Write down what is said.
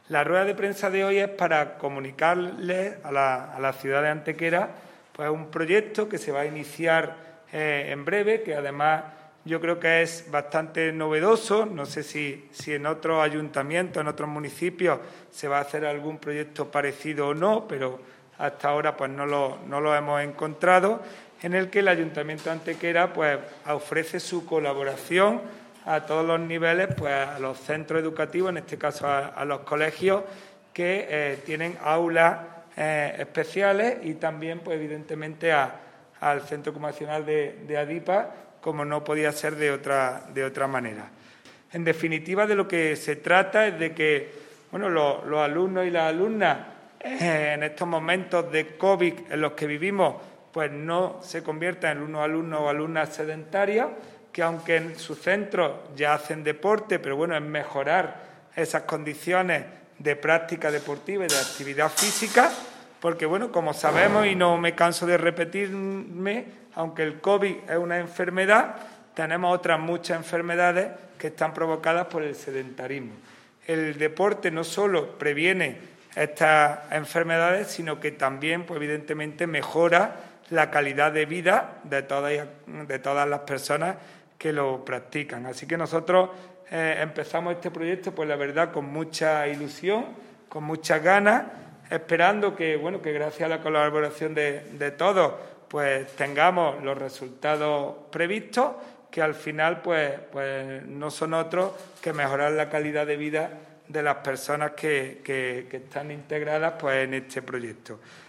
La rueda de prensa de hoy es para comunicarles a la ciudad de Antequera pues un proyecto que se va a iniciar en breve, que además yo creo que es bastante novedoso. No sé si en otros ayuntamientos, en otros municipios, se va a hacer algún proyecto parecido o no, pero hasta ahora pues no lo hemos encontrado, en el que el Ayuntamiento de Antequera pues ofrece su colaboración a todos los niveles, pues a los centros educativos, en este caso a los colegios que tienen aulas especiales, y también, pues evidentemente, al Centro Comunicacional de Adipa, como no podía ser de otra manera. En definitiva, de lo que se trata es de que los alumnos y las alumnas en estos momentos de COVID en los que vivimos, pues no se conviertan en unos alumnos o alumnas sedentarios, que aunque en sus centros ya hacen deporte, pero es mejorar esas condiciones de práctica deportiva y de actividad física, porque como sabemos, y no me canso de repetirme, aunque el COVID es una enfermedad, tenemos otras muchas enfermedades que están provocadas por el sedentarismo. El deporte no solo previene estas enfermedades, sino que también, pues evidentemente, mejora la calidad de vida de todas las personas que lo practican. Así que nosotros empezamos este proyecto, pues la verdad, con mucha ilusión, con muchas ganas, esperando que gracias a la colaboración de todos, pues tengamos los resultados previstos, que al final pues no son otros que mejorar la calidad de vida de las personas que están integradas pues en este proyecto.